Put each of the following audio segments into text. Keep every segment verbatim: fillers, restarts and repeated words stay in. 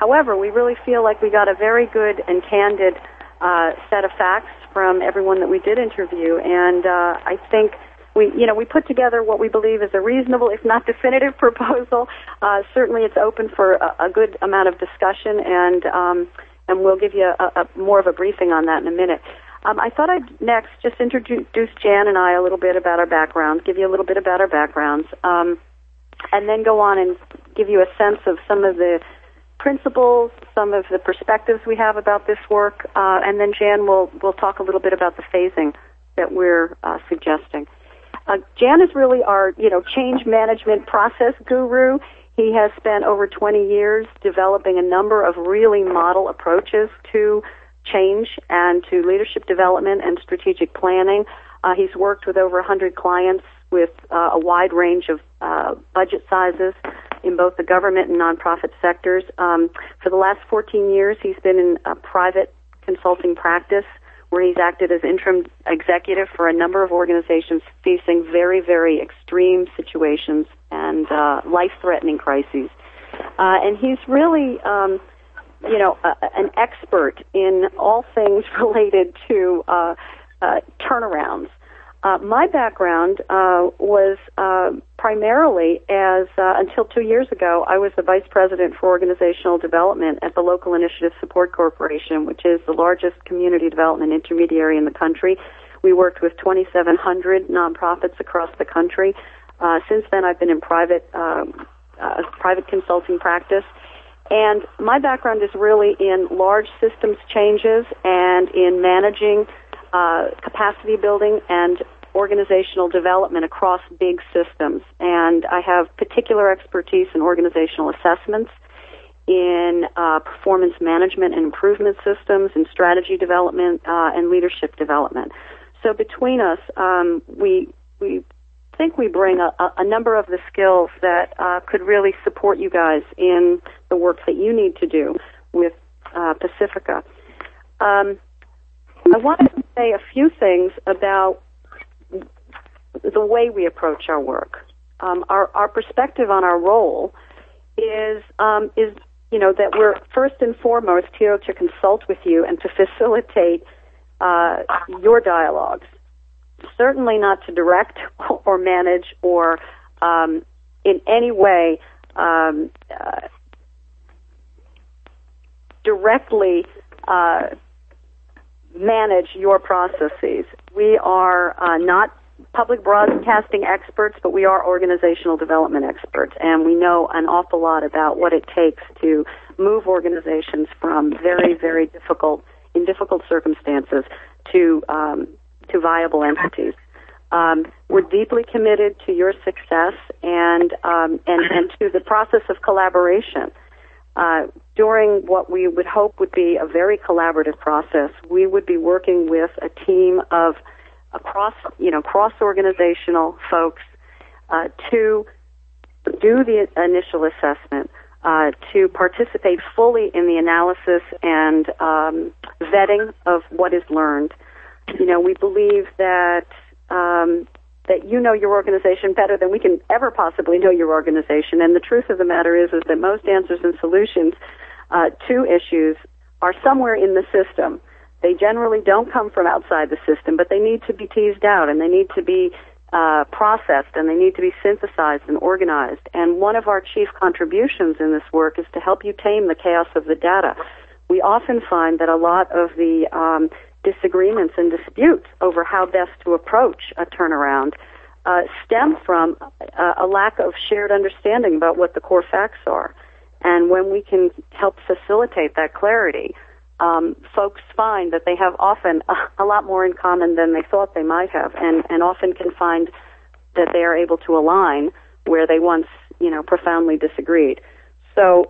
however, we really feel like we got a very good and candid uh, set of facts from everyone that we did interview, and uh, I think we, you know, we put together what we believe is a reasonable, if not definitive, proposal. Uh, certainly, it's open for a, a good amount of discussion, and um, and we'll give you a, a, more of a briefing on that in a minute. Um, I thought I'd next just introduce Jan and I a little bit about our backgrounds, give you a little bit about our backgrounds, um, and then go on and give you a sense of some of the principles, some of the perspectives we have about this work, uh, and then Jan will will talk a little bit about the phasing that we're uh, suggesting. Uh, Jan is really our, you know, change management process guru. He has spent over twenty years developing a number of really model approaches to change and to leadership development and strategic planning. Uh, he's worked with over one hundred clients with uh, a wide range of uh, budget sizes in both the government and nonprofit sectors. Um, for the last fourteen years, he's been in a private consulting practice where he's acted as interim executive for a number of organizations facing very, very extreme situations and uh, life-threatening crises. Uh, and he's really, um, you know, a, an expert in all things related to uh, uh, turnarounds. Uh, my background uh, was uh, primarily as, uh, until two years ago, I was the Vice President for Organizational Development at the Local Initiative Support Corporation, which is the largest community development intermediary in the country. We worked with twenty-seven hundred nonprofits across the country. Uh, since then, I've been in private, uh, uh, private consulting practice. And my background is really in large systems changes and in managing Uh, capacity building and organizational development across big systems. And I have particular expertise in organizational assessments, in uh, performance management and improvement systems, in strategy development, uh, and leadership development. So between us, um, we we think we bring a, a number of the skills that uh, could really support you guys in the work that you need to do with uh, Pacifica. Um, I wanted to say a few things about the way we approach our work. Um, our, our perspective on our role is, um, is, you know, that we're first and foremost here to consult with you and to facilitate uh, your dialogues. Certainly not to direct or manage or um, in any way um, uh, directly uh, manage your processes. We are uh, not public broadcasting experts, but we are organizational development experts, and we know an awful lot about what it takes to move organizations from very, very difficult, in difficult circumstances to um, to viable entities. Um, we're deeply committed to your success and um, and, and to the process of collaboration. Uh, during what we would hope would be a very collaborative process, we would be working with a team of across, you know, cross-organizational folks uh, to do the initial assessment, uh, to participate fully in the analysis and um, vetting of what is learned. You know, we believe that um, that you know your organization better than we can ever possibly know your organization. And the truth of the matter is, is that most answers and solutions uh, to issues are somewhere in the system. They generally don't come from outside the system, but they need to be teased out, and they need to be uh, processed, and they need to be synthesized and organized. And one of our chief contributions in this work is to help you tame the chaos of the data. We often find that a lot of the um, disagreements and disputes over how best to approach a turnaround uh, stem from uh, a lack of shared understanding about what the core facts are. And when we can help facilitate that clarity, um, folks find that they have often a, a lot more in common than they thought they might have, and, and often can find that they are able to align where they once, you know, profoundly disagreed. So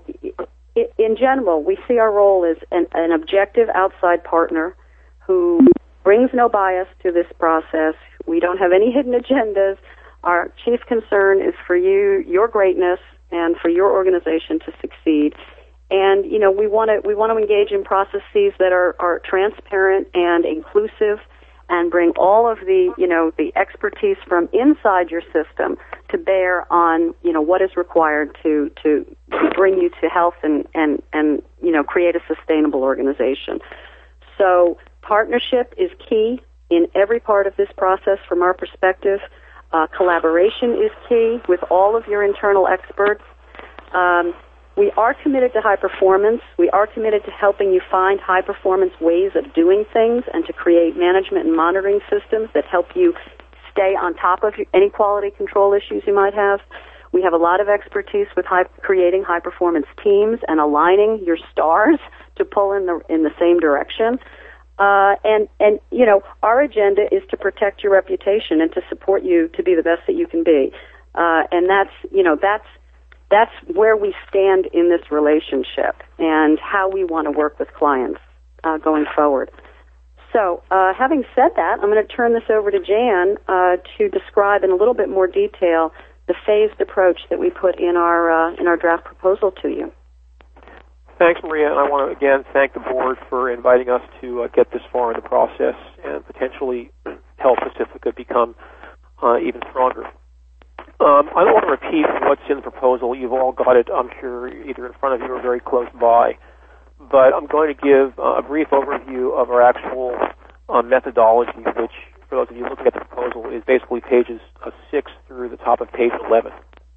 in general, we see our role as an, an objective outside partner who brings no bias to this process. We don't have any hidden agendas. Our chief concern is for you, your greatness, and for your organization to succeed. And, you know, we want to we want to engage in processes that are, are transparent and inclusive and bring all of the, you know, the expertise from inside your system to bear on, you know, what is required to, to bring you to health and, and, and, you know, create a sustainable organization. So partnership is key in every part of this process from our perspective. Uh, collaboration is key with all of your internal experts. Um, we are committed to high performance. We are committed to helping you find high-performance ways of doing things and to create management and monitoring systems that help you stay on top of any quality control issues you might have. We have a lot of expertise with high, creating high-performance teams and aligning your stars to pull in the in the same direction. Uh, and, and, you know, our agenda is to protect your reputation and to support you to be the best that you can be. Uh, and that's, you know, that's, that's where we stand in this relationship and how we want to work with clients uh, going forward. So, uh, having said that, I'm going to turn this over to Jan uh, to describe in a little bit more detail the phased approach that we put in our uh, in our draft proposal to you. Thanks, Maria, and I want to again thank the board for inviting us to uh, get this far in the process and potentially help Pacifica become uh, even stronger. Um, I don't want to repeat what's in the proposal. You've all got it, I'm sure, either in front of you or very close by. But I'm going to give uh, a brief overview of our actual uh, methodology, which, for those of you looking at the proposal, is basically pages uh, six through the top of page eleven.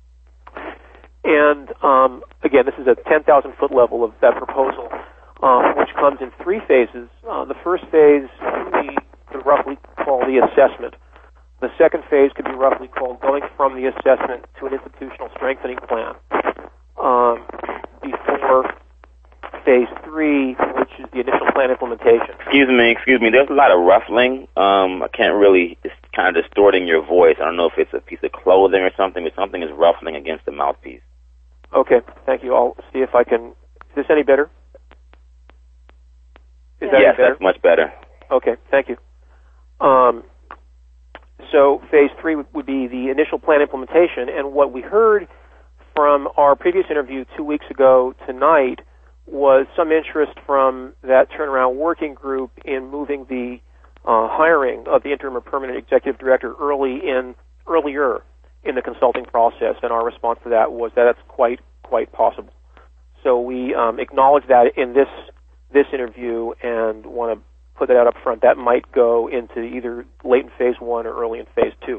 And, um, again, this is a ten thousand foot level of that proposal, uh, which comes in three phases. Uh, the first phase we could roughly call the assessment. The second phase could be roughly called going from the assessment to an institutional strengthening plan. Um, before phase three, which is the initial plan implementation. Excuse me, excuse me. There's a lot of ruffling. Um, I can't really, it's kind of distorting your voice. I don't know if it's a piece of clothing or something, but something is ruffling against the mouthpiece. Okay, thank you. I'll see if I can, is this any better? Is that yes, any better? That's much better. Okay, thank you. Um, so phase three would, would be the initial plan implementation, and what we heard from our previous interview two weeks ago tonight was some interest from that turnaround working group in moving the uh, hiring of the interim or permanent executive director early in earlier in the consulting process, and our response to that was that that's quite quite possible. So we um, acknowledge that in this this interview and want to put that out up front. That might go into either late in phase one or early in phase two.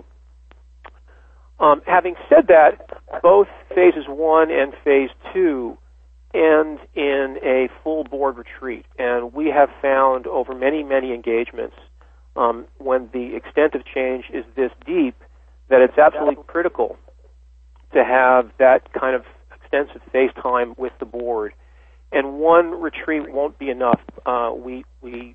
Um, having said that, both phases one and phase two end in a full board retreat, and we have found over many, many engagements um, when the extent of change is this deep that it's absolutely critical to have that kind of extensive face time with the board. And one retreat won't be enough. Uh, we we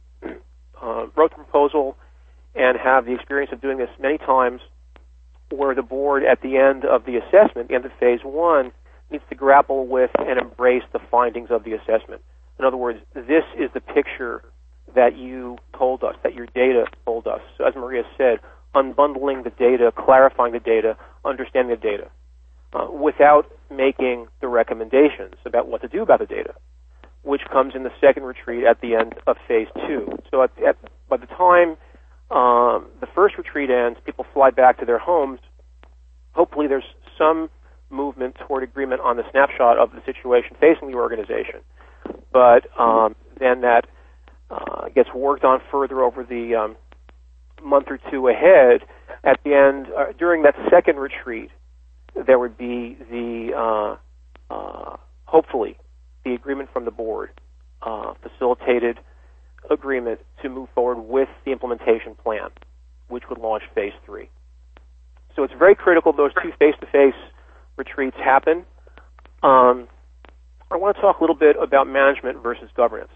uh, wrote the proposal and have the experience of doing this many times where the board at the end of the assessment, the end of phase one, needs to grapple with and embrace the findings of the assessment. In other words, this is the picture that you told us, that your data told us. So as Maria said, unbundling the data, clarifying the data, understanding the data, uh, without making the recommendations about what to do about the data, which comes in the second retreat at the end of phase two. So at, at, by the time um, the first retreat ends, people fly back to their homes. Hopefully there's some movement toward agreement on the snapshot of the situation facing the organization. But um, then that uh, gets worked on further over the um, month or two ahead. At the end, uh, during that second retreat, there would be the, uh, uh, hopefully, the agreement from the board, uh, facilitated agreement to move forward with the implementation plan, which would launch phase three. So it's very critical those two face-to-face retreats happen. Um, I want to talk a little bit about management versus governance,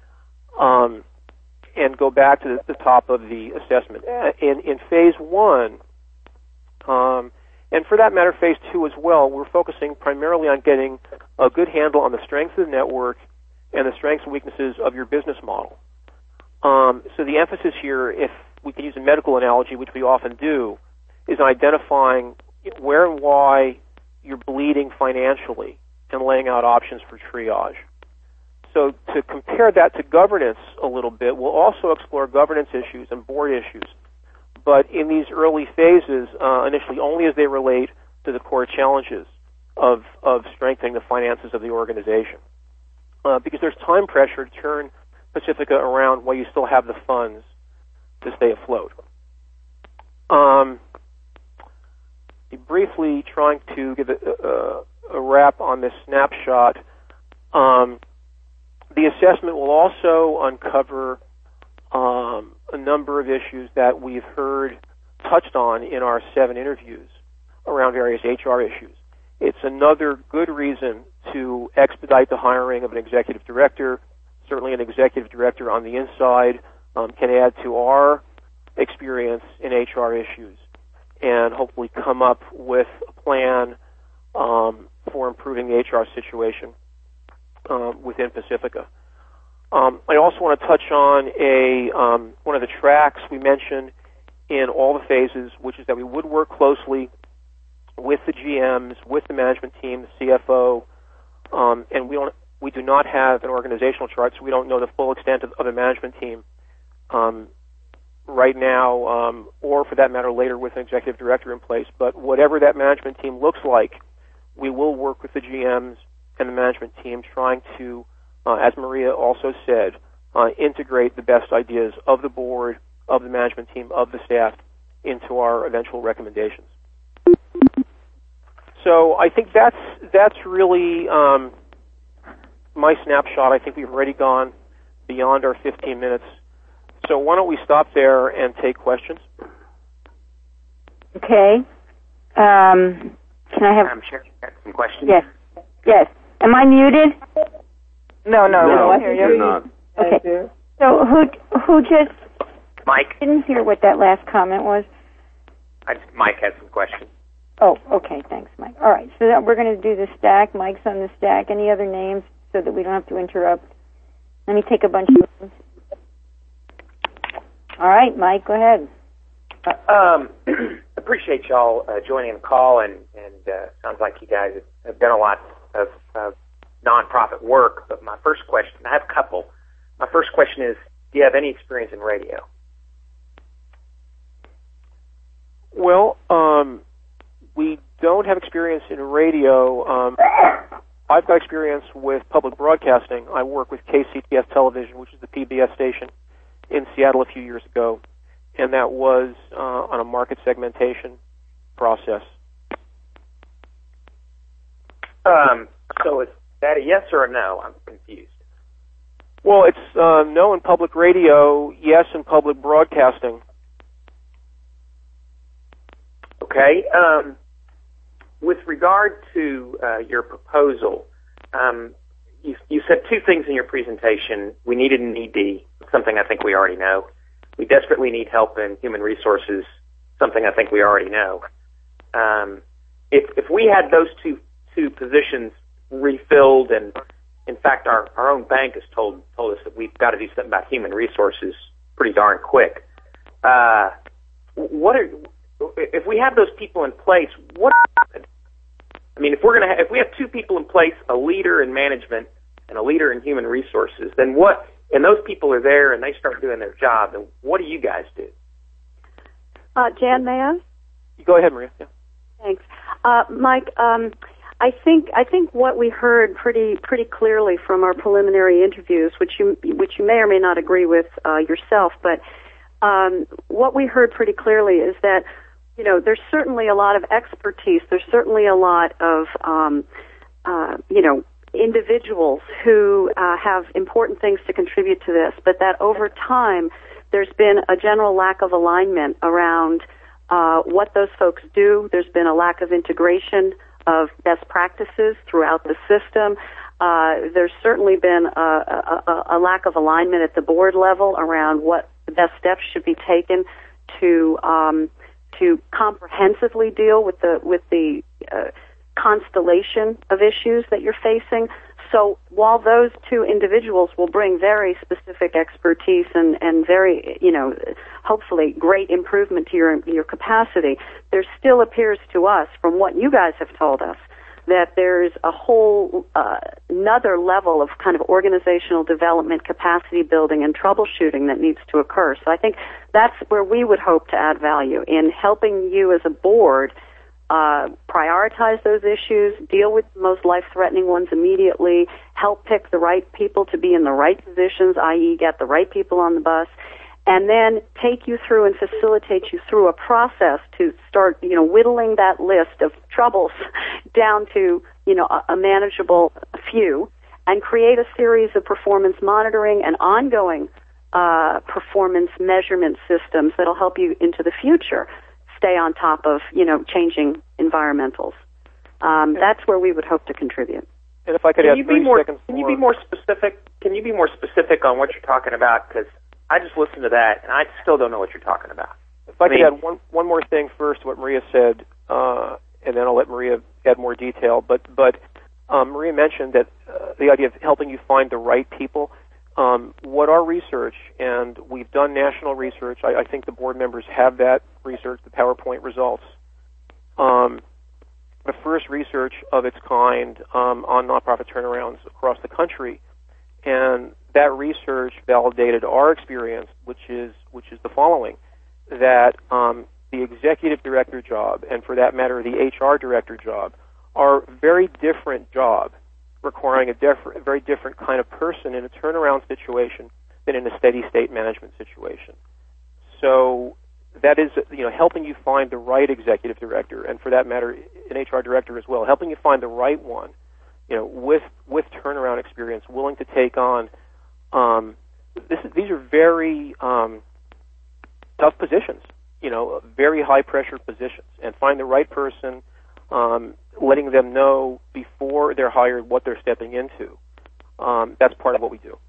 um, and go back to the, the top of the assessment. In, in phase one, um, and for that matter, phase two as well, we're focusing primarily on getting a good handle on the strengths of the network and the strengths and weaknesses of your business model. Um, so the emphasis here, if we can use a medical analogy, which we often do, is identifying where and why you're bleeding financially and laying out options for triage. so to compare that to governance a little bit, we'll also explore governance issues and board issues, but in these early phases, uh, initially only as they relate to the core challenges of, of strengthening the finances of the organization. Uh, because there's time pressure to turn Pacifica around while you still have the funds to stay afloat. Um, briefly trying to give a, a, a wrap on this snapshot. Um, the assessment will also uncover um, a number of issues that we've heard touched on in our seven interviews around various H R issues. It's another good reason to expedite the hiring of an executive director. Certainly an executive director on the inside um, can add to our experience in H R issues and hopefully come up with a plan um, for improving the H R situation um, within Pacifica. Um, I also want to touch on a um, one of the tracks we mentioned in all the phases, which is that we would work closely with the G Ms, with the management team, the C F O, um, and we don't, we do not have an organizational chart, so we don't know the full extent of, of the management team um, right now, um, or for that matter later with an executive director in place. But whatever that management team looks like, we will work with the G Ms and the management team trying to, uh, as Maria also said, uh, integrate the best ideas of the board, of the management team, of the staff into our eventual recommendations. So I think that's that's really um, my snapshot. I think we've already gone beyond our fifteen minutes. So why don't we stop there and take questions? Okay. Um, can I have... I'm sure you got some questions. Yes. Yes. Am I muted? No, no, No, no I hear you. you're not. Okay. So who who just... Mike? Didn't hear what that last comment was. I, Mike has some questions. Oh, okay. Thanks, Mike. All right. So that we're going to do the stack. Mike's on the stack. Any other names so that we don't have to interrupt? Let me take a bunch of names. All right, Mike, go ahead. Uh, um, appreciate y'all uh, joining the call, and, and uh, sounds like you guys have, have done a lot of uh, nonprofit work. But my first question, I have a couple. My first question is, do you have any experience in radio? Well, um, we don't have experience in radio. Um, I've got experience with public broadcasting. I work with K C T S Television, which is the P B S station in Seattle a few years ago, and that was uh, on a market segmentation process. Um, so is that a yes or a no? I'm confused. Well, it's uh, no in public radio, yes in public broadcasting. Okay. Um, with regard to uh, your proposal, um, you, you said two things in your presentation. We needed an E D, something I think we already know. We desperately need help in human resources, something I think we already know. Um, if, if we had those two two positions refilled, and in fact our, our own bank has told told us that we've got to do something about human resources pretty darn quick. Uh, what are if we have those people in place? What? I mean, if we're gonna ha- if we have two people in place, a leader in management and a leader in human resources, then what? And those people are there and they start doing their job. And what do you guys do? Uh, Jan, may I? Go ahead, Maria. Yeah. Thanks, uh, Mike. Um, I think I think what we heard pretty pretty clearly from our preliminary interviews, which you which you may or may not agree with uh, yourself, but um, what we heard pretty clearly is that, you know, there's certainly a lot of expertise. There's certainly a lot of um, uh, you know. individuals who uh, have important things to contribute to this, but that over time there's been a general lack of alignment around uh, what those folks do. There's been a lack of integration of best practices throughout the system. Uh, there's certainly been a, a, a lack of alignment at the board level around what the best steps should be taken to um, to comprehensively deal with the with the uh, constellation of issues that you're facing. So while those two individuals will bring very specific expertise and, and very, you know, hopefully great improvement to your your capacity, there still appears to us, from what you guys have told us, that there's a whole uh, another level of kind of organizational development, capacity building, and troubleshooting that needs to occur. So I think that's where we would hope to add value in helping you as a board uh, prioritize those issues, deal with the most life-threatening ones immediately, help pick the right people to be in the right positions, that is get the right people on the bus, and then take you through and facilitate you through a process to start, you know, whittling that list of troubles down to, you know, a, a manageable few, and create a series of performance monitoring and ongoing uh, performance measurement systems that'll help you into the future stay on top of, you know, changing environmentals. Um, that's where we would hope to contribute. And if I could can add you thirty be more, seconds Can more. you be more specific? Can you be more specific on what you're talking about? Because I just listened to that, and I still don't know what you're talking about. If I, I could mean, add one one more thing first, what Maria said, uh, and then I'll let Maria add more detail. But but um, Maria mentioned that uh, the idea of helping you find the right people. Um, what our research, and we've done national research, I, I think the board members have that research, the PowerPoint results. Um, the first research of its kind um, on nonprofit turnarounds across the country, and that research validated our experience, which is which is the following: that um, the executive director job, and for that matter, the H R director job, are very different jobs, requiring a, diff- a very different kind of person in a turnaround situation than in a steady state management situation. So that is, you know, helping you find the right executive director, and for that matter, an H R director as well, helping you find the right one, you know, with with turnaround experience, willing to take on. Um, this, these are very um, tough positions, you know, very high pressure positions, and find the right person. Um, letting them know before they're hired what they're stepping into. Um, that's part of what we do.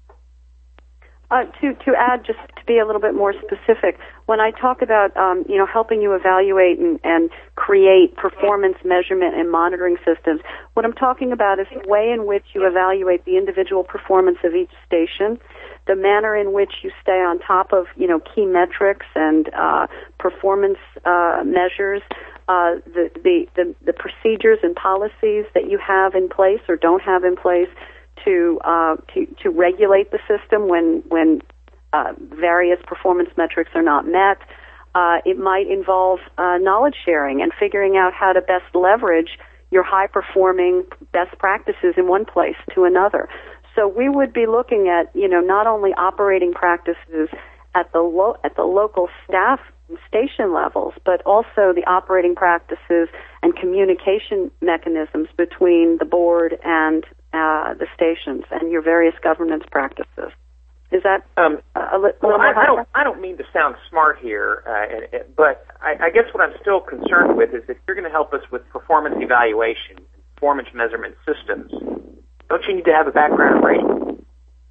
Uh, to to add, just to be a little bit more specific, when I talk about um, you know helping you evaluate and, and create performance measurement and monitoring systems, what I'm talking about is the way in which you evaluate the individual performance of each station, the manner in which you stay on top of you know key metrics and uh, performance uh, measures, uh, the, the the the procedures and policies that you have in place or don't have in place to uh, to to regulate the system when when uh, various performance metrics are not met. Uh, it might involve uh, knowledge sharing and figuring out how to best leverage your high-performing best practices in one place to another. So we would be looking at you know not only operating practices at the lo- at the local staff station levels, but also the operating practices and communication mechanisms between the board and uh, the stations and your various governance practices. Is that um, a, a li- well, little I, more I don't. I don't mean to sound smart here, uh, and, and, but I, I guess what I'm still concerned with is if you're going to help us with performance evaluation, and performance measurement systems, don't you need to have a background in radio?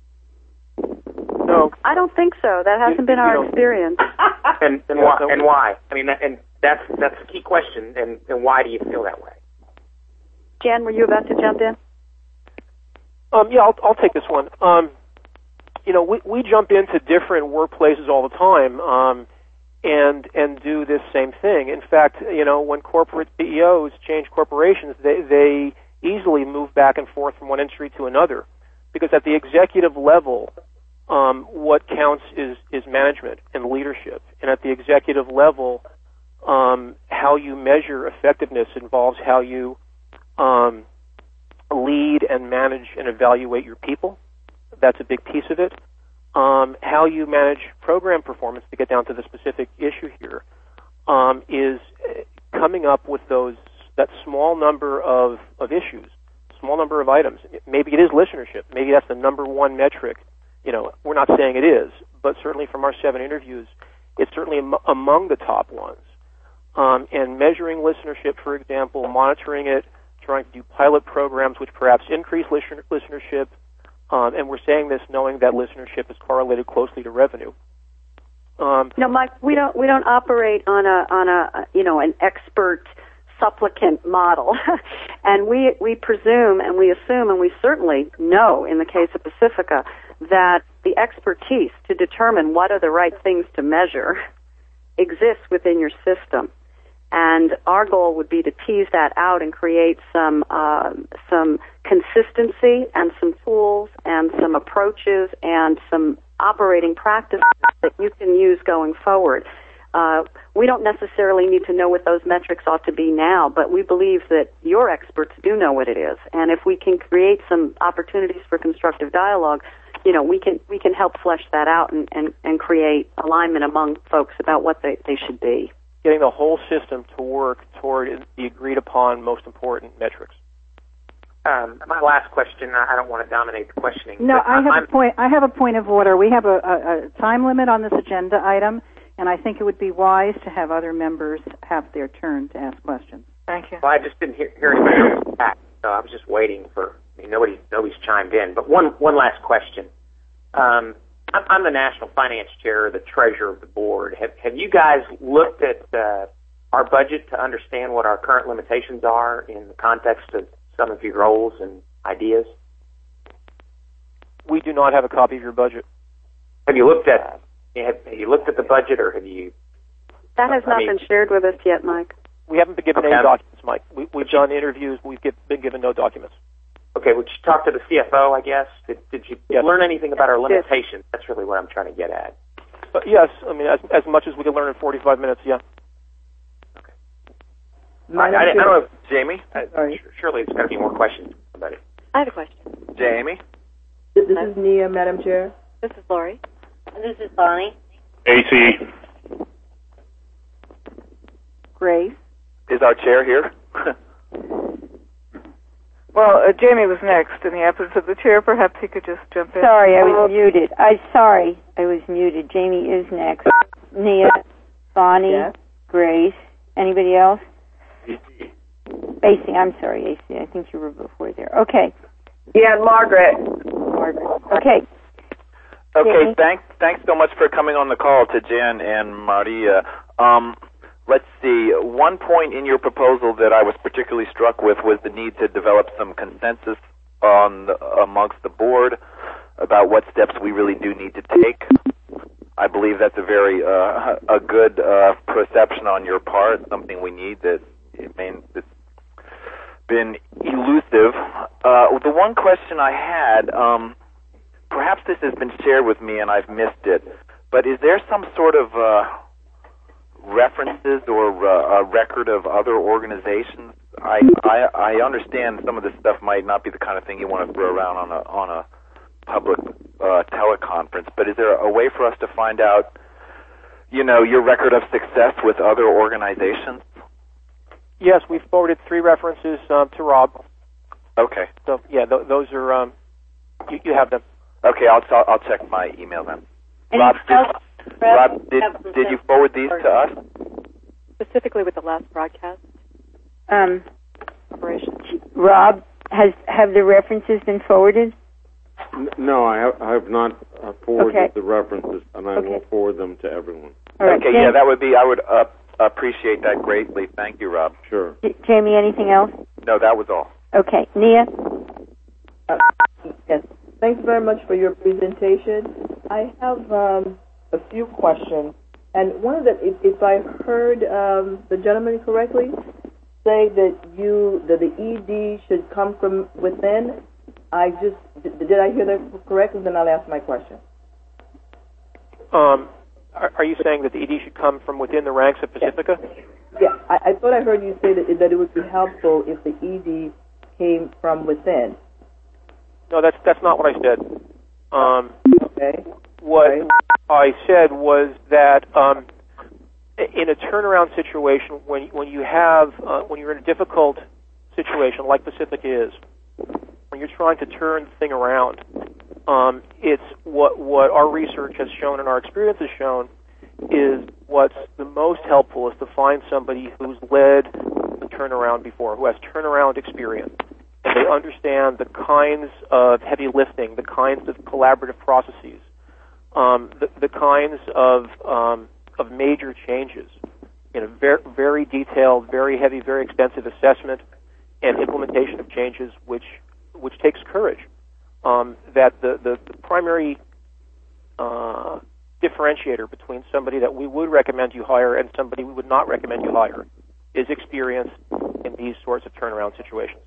No, I don't think so. That hasn't You- been you our don't. experience. And and Yeah, why? so- And why? I mean, that, and that's that's a key question. And, and why do you feel that way? Jan, were you about to jump in? Um, yeah, I'll, I'll take this one. Um, you know, we, we jump into different workplaces all the time, um, and and do this same thing. In fact, you know, when corporate C E Os change corporations, they they easily move back and forth from one industry to another, because at the executive level, um, what counts is is management and leadership, and at the executive level, um, how you measure effectiveness involves how you um, lead and manage and evaluate your people. That's a big piece of it. Um, how you manage program performance, to get down to the specific issue here, um, is coming up with those that small number of, of issues, small number of items. Maybe it is listenership. Maybe that's the number one metric. You know, we're not saying it is, but certainly from our seven interviews, it's certainly am- among the top ones. Um, and measuring listenership, for example, monitoring it, trying to do pilot programs which perhaps increase listener- listenership, um, and we're saying this knowing that listenership is correlated closely to revenue. Um, No, Mike, we don't we don't operate on a on a you know an expert supplicant model, and we we presume and we assume and we certainly know in the case of Pacifica that the expertise to determine what are the right things to measure exists within your system. And our goal would be to tease that out and create some uh, some consistency and some tools and some approaches and some operating practices that you can use going forward. Uh, we don't necessarily need to know what those metrics ought to be now, but we believe that your experts do know what it is. And if we can create some opportunities for constructive dialogue, you know, we can we can help flesh that out and, and, and create alignment among folks about what they, they should be. Getting the whole system to work toward the agreed upon most important metrics. Um, my last question, I don't want to dominate the questioning. No, I have I'm, a point. I have a point of order. We have a, a, a time limit on this agenda item, and I think it would be wise to have other members have their turn to ask questions. Thank you. Well, I just didn't hear, hear anybody else back, so I was just waiting for. I mean, nobody nobody's chimed in. But one one last question. Um, I'm, I'm the National Finance Chair, the Treasurer of the Board. Have Have you guys looked at uh, our budget to understand what our current limitations are in the context of some of your goals and ideas? We do not have a copy of your budget. Have you looked at have, have you looked at the budget, or have you? That has I not mean, been shared with us yet, Mike. We haven't been given Okay. any documents, Mike. We, we've done interviews. We've get, been given no documents. Okay, would you talk to the C F O, I guess? Did, did you Yes. learn anything about our Yes. limitations? That's really what I'm trying to get at. But yes, I mean, as, as much as we can learn in forty-five minutes, yeah. I, I, I don't know, Jamie? I, Sorry. surely there's got to be more questions about it. I have a question. Jamie? This is Nia, Madam Chair. This is Lori. And this is Bonnie. A C. Grace? Is our chair here? Well, uh, Jamie was next. In the absence of the chair, perhaps he could just jump in. Sorry, I was muted. I sorry, I was muted. Jamie is next. Nia, Bonnie, Yes. Grace. Anybody else? A C. I'm sorry, A C. I think you were before there. Okay. Yeah, Margaret. Margaret. Okay. Okay, Jamie? thanks thanks so much for coming on the call to Jen and Maria. Um, let's see, one point in your proposal that I was particularly struck with was the need to develop some consensus on the, amongst the board about what steps we really do need to take. I believe that's a very uh, a good uh, perception on your part, something we need that it may, it's been elusive. Uh, the one question I had, um, perhaps this has been shared with me and I've missed it, but is there some sort of uh, references or uh, a record of other organizations? I, I I understand some of this stuff might not be the kind of thing you want to throw around on a on a public uh, teleconference, but is there a way for us to find out, you know, your record of success with other organizations? Yes, we've forwarded three references um, to Rob. Okay. So yeah, th- those are um, you, you have them. Okay, I'll I'll, I'll check my email then. And Rob, did, else- Rob, did, have some did you forward these to us? Specifically with the last broadcast Um, operation. Rob, has have the references been forwarded? N- No, I have, I have not uh, forwarded Okay. the references, and I Okay. will forward them to everyone. All right. Okay, Jamie, yeah, that would be, I would uh, appreciate that greatly. Thank you, Rob. Sure. J- Jamie, anything else? No, that was all. Okay. Nia? Uh, yes. Thanks very much for your presentation. I have um, a few questions. And one of them, if, if I heard um, the gentleman correctly, say that you that the E D should come from within. I just did, did I hear that correctly? Then I'll ask my question. Um, are, are you saying that the E D should come from within the ranks of Pacifica? Yeah, I, I thought I heard you say that that it would be helpful if the E D came from within. No, that's that's not what I said. Um, Okay. what Okay. I said was that um, in a turnaround situation, when when you have uh, when you're in a difficult situation like Pacifica is, when you're trying to turn the thing around, um, it's what what our research has shown and our experience has shown is what's the most helpful is to find somebody who's led the turnaround before, who has turnaround experience, and they understand the kinds of heavy lifting, the kinds of collaborative processes, um, the, the kinds of um, of major changes, you know, very, very detailed, very heavy, very extensive assessment and implementation of changes, which which takes courage. Um, that the, the, the primary uh, differentiator between somebody that we would recommend you hire and somebody we would not recommend you hire is experienced in these sorts of turnaround situations.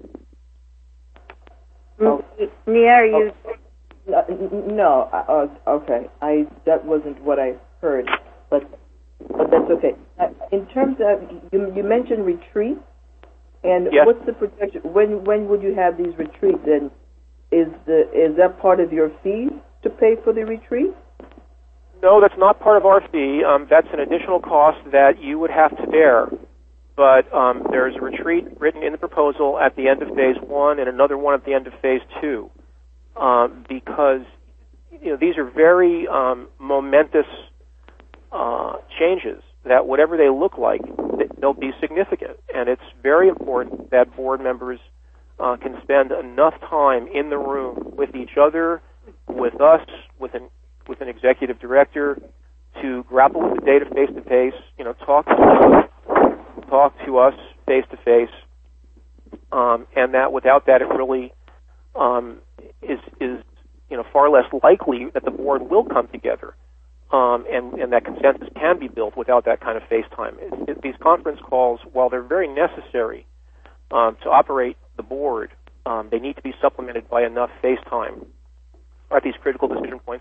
Oh. Nia, are you? Uh, no, uh, okay. I that wasn't what I heard, but but that's okay. Uh, in terms of you, you mentioned retreats, and yes. what's the projection? When when would you have these retreats? And is the is that part of your fee to pay for the retreat? No, that's not part of our fee. Um, that's an additional cost that you would have to bear. But um, there's a retreat written in the proposal at the end of phase one and another one at the end of phase two, um, because you know these are very um, momentous uh, changes that, whatever they look like, they'll be significant, and it's very important that board members uh, can spend enough time in the room with each other, with us, with an with an executive director, to grapple with the data face to face. You know, talk to talk to us face to face, and that without that, it really um, is is you know far less likely that the board will come together, um, and and that consensus can be built without that kind of face time. It, it, these conference calls, while they're very necessary um, to operate the board, um, they need to be supplemented by enough face time at these critical decision points.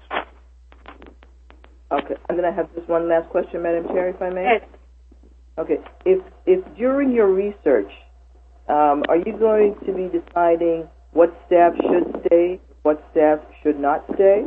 Okay, I'm going to have just one last question, Madam Chair, if I may. Yes. Okay, if if during your research, um, are you going to be deciding what staff should stay, what staff should not stay?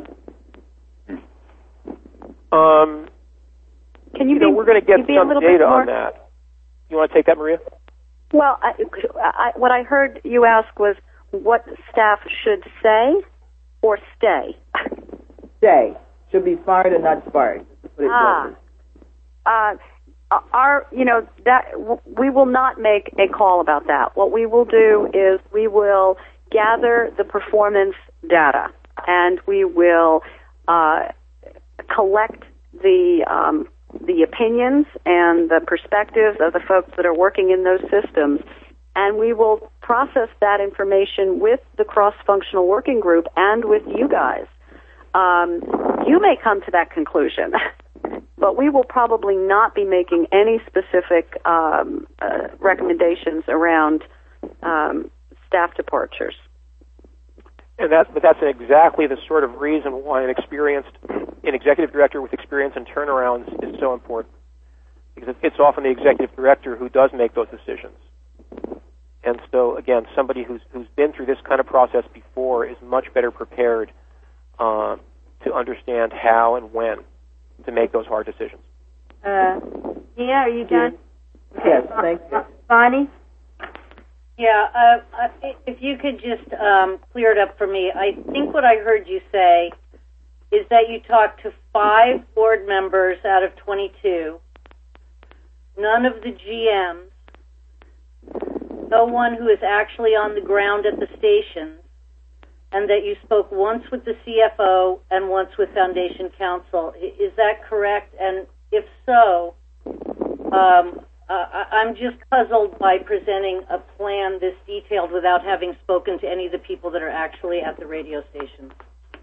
Um, Can you, you be, know, we're going to get be some data on that. You want to take that, Maria? Well, I, I, what I heard you ask was what staff should say or stay. Stay. Should be fired or not fired. Ah. Uh, our, you know, that we will not make a call about that. What we will do is we will gather the performance data, and we will uh, collect the um, the opinions and the perspectives of the folks that are working in those systems, and we will process that information with the cross-functional working group and with you guys. Um, you may come to that conclusion, but we will probably not be making any specific um, uh, recommendations around um, staff departures. And that's, but that's exactly the sort of reason why an experienced, an executive director with experience in turnarounds is so important, because it's often the executive director who does make those decisions. And so, again, somebody who's who's been through this kind of process before is much better prepared uh, to understand how and when to make those hard decisions. Uh, yeah, are you done? Yes, thank you. Bonnie? Yeah, uh, if you could just um, clear it up for me. I think what I heard you say is that you talked to five board members out of twenty-two, none of the G Ms, no one who is actually on the ground at the stations, and that you spoke once with the C F O and once with Foundation Counsel. Is that correct? And if so, um, uh, I'm just puzzled by presenting a plan this detailed without having spoken to any of the people that are actually at the radio stations.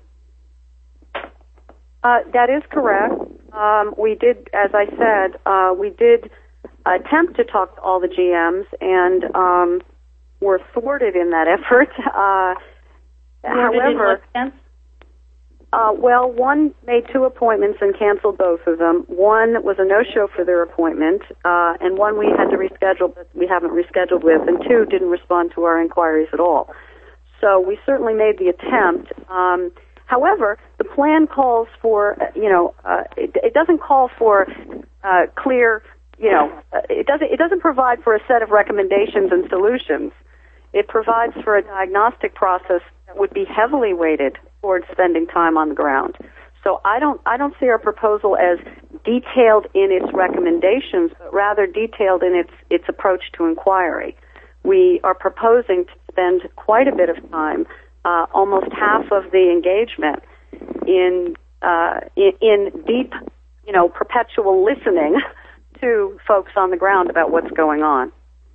Uh, that is correct. Um, we did, as I said, uh, we did attempt to talk to all the G Ms, and um, were thwarted in that effort. Uh, However, uh, well, one made two appointments and canceled both of them. One was a no-show for their appointment, uh, and one we had to reschedule, but we haven't rescheduled with, and two didn't respond to our inquiries at all. So we certainly made the attempt. Um, however, the plan calls for, you know, uh, it, it doesn't call for uh, clear, you know, uh, it doesn't it doesn't provide for a set of recommendations and solutions. It provides for a diagnostic process that would be heavily weighted towards spending time on the ground. So I don't I don't see our proposal as detailed in its recommendations, but rather detailed in its its approach to inquiry. We are proposing to spend quite a bit of time, uh, almost half of the engagement, in, uh, in in deep, you know, perpetual listening to folks on the ground about what's going on.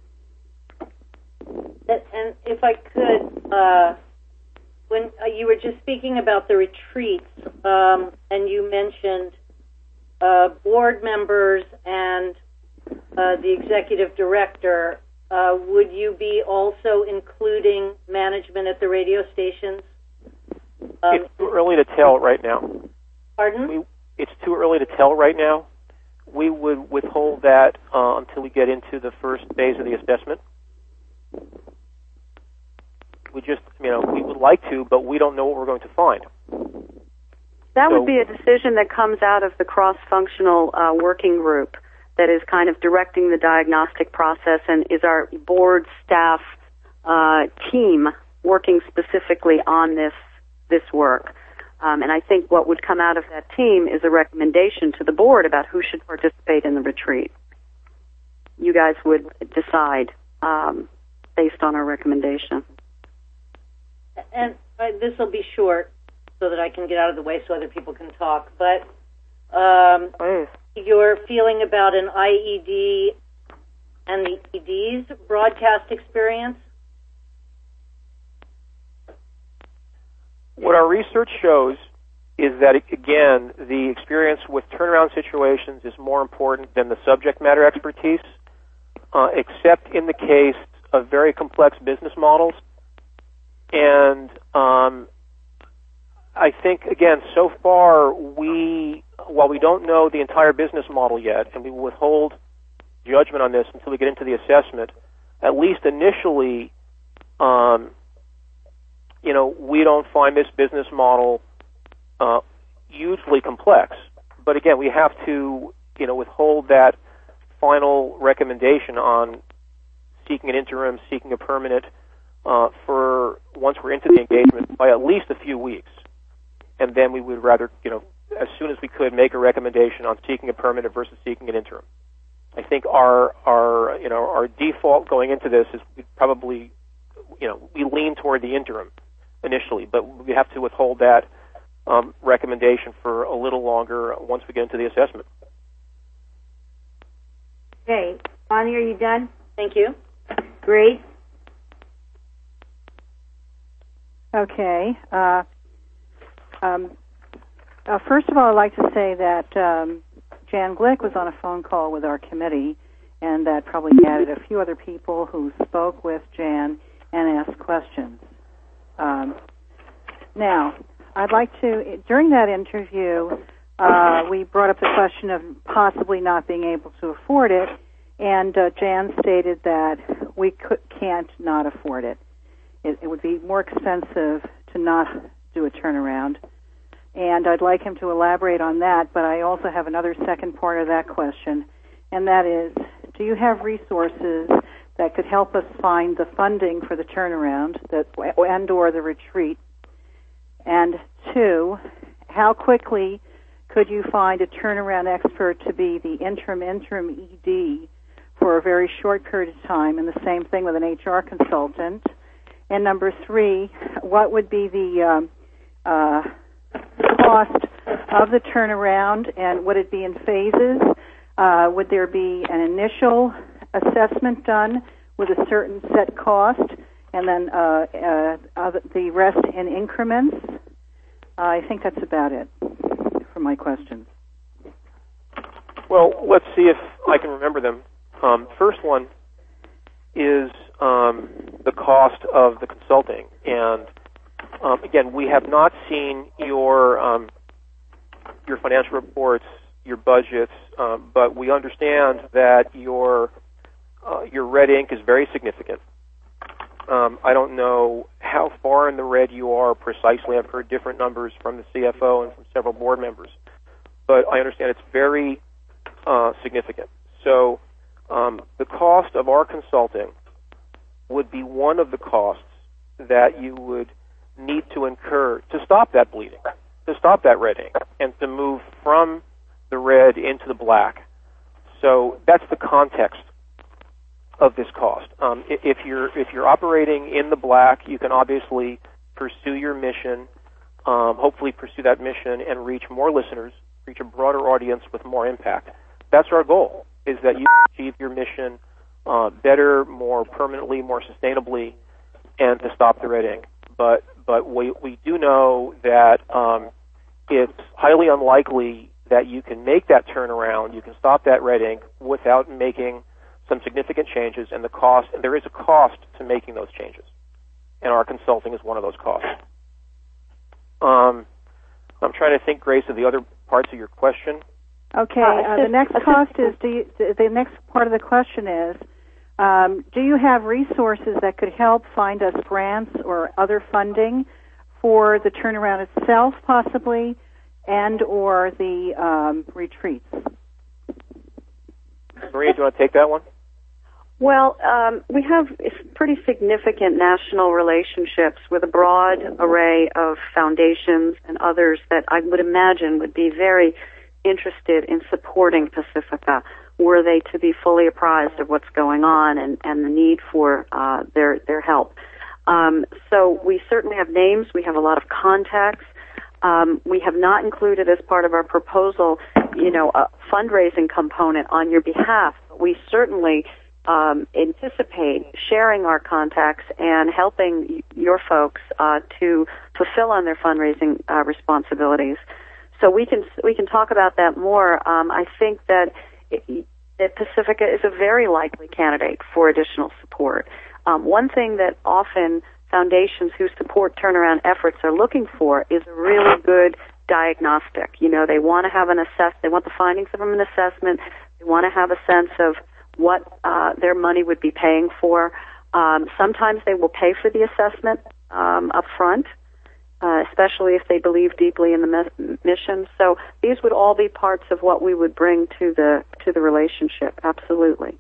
And if I could, uh, when uh, you were just speaking about the retreats, um, and you mentioned uh, board members and uh, the executive director, uh, would you be also including management at the radio stations? Um, it's too early to tell right now. Pardon? We, it's too early to tell right now. We would withhold that uh, until we get into the first phase of the assessment. We just, you know, we would like to, but we don't know what we're going to find. That So- would be a decision that comes out of the cross-functional uh, working group that is kind of directing the diagnostic process and is our board staff uh, team working specifically on this this work. Um, and I think what would come out of that team is a recommendation to the board about who should participate in the retreat. You guys would decide um, based on our recommendation. And uh, this will be short so that I can get out of the way so other people can talk. But um, your feeling about an I E D and the E D's broadcast experience? What our research shows is that, again, the experience with turnaround situations is more important than the subject matter expertise, uh, except in the case of very complex business models. And um, I think, again, so far, we, while we don't know the entire business model yet, and we will withhold judgment on this until we get into the assessment, at least initially, um, you know, we don't find this business model uh, hugely complex. But again, we have to, you know, withhold that final recommendation on seeking an interim, seeking a permanent, uh, for once we're into the engagement by at least a few weeks. And then we would rather, you know, as soon as we could, make a recommendation on seeking a permanent versus seeking an interim. I think our, our, you know, our default going into this is we probably, you know, we lean toward the interim initially, but we have to withhold that um, recommendation for a little longer once we get into the assessment. Okay. Bonnie, are you done? Thank you. Great. Okay. Uh, um, uh, first of all, I'd like to say that um, Jan Glick was on a phone call with our committee, and that probably added a few other people who spoke with Jan and asked questions. Um, now, I'd like to, during that interview, uh, we brought up the question of possibly not being able to afford it, and uh, Jan stated that we could, can't not afford it. it. It would be more expensive to not do a turnaround, and I'd like him to elaborate on that, but I also have another second part of that question, and that is, do you have resources that could help us find the funding for the turnaround that and or the retreat? And two, how quickly could you find a turnaround expert to be the interim interim E D for a very short period of time, and the same thing with an H R consultant? And number three, what would be the um, uh, cost of the turnaround, and would it be in phases? Uh, would there be an initial assessment done with a certain set cost, and then uh, uh, other, the rest in increments? Uh, I think that's about it for my questions. Well, let's see if I can remember them. Um, first one is um, the cost of the consulting. And um, again, we have not seen your um, your financial reports, your budgets, um, but we understand that your uh, your red ink is very significant. Um, I don't know how far in the red you are precisely. I've heard different numbers from the C F O and from several board members, but I understand it's very uh, significant. So um, the cost of our consulting would be one of the costs that you would need to incur to stop that bleeding, to stop that red ink, and to move from the red into the black. So that's the context of this cost. Um, if you're if you're operating in the black, you can obviously pursue your mission, um, hopefully pursue that mission and reach more listeners, reach a broader audience with more impact. That's our goal, is that you achieve your mission uh, better, more permanently, more sustainably, and to stop the red ink. But but we we do know that um, it's highly unlikely that you can make that turnaround, you can stop that red ink without making some significant changes, and the cost, and there is a cost to making those changes, and our consulting is one of those costs. Um, I'm trying to think, Grace, of the other parts of your question. Okay, uh, the next cost is, do you, the next part of the question is, um, do you have resources that could help find us grants or other funding for the turnaround itself, possibly, and or the um, retreats? Maria, do you want to take that one? Well, um, we have pretty significant national relationships with a broad array of foundations and others that I would imagine would be very interested in supporting Pacifica were they to be fully apprised of what's going on and, and the need for uh, their their help. Um, so we certainly have names. We have a lot of contacts. Um, we have not included as part of our proposal, you know, a fundraising component on your behalf. We certainly um, anticipate sharing our contacts and helping your folks uh, to fulfill on their fundraising uh, responsibilities. So we can we can talk about that more. Um, I think that it, that Pacifica is a very likely candidate for additional support. Um, one thing that often foundations who support turnaround efforts are looking for is a really good diagnostic. You know, they want to have an assess. They want the findings from an assessment. They want to have a sense of what uh, their money would be paying for. Um, sometimes they will pay for the assessment um, up front, uh, especially if they believe deeply in the me- mission. So these would all be parts of what we would bring to the to the relationship. Absolutely.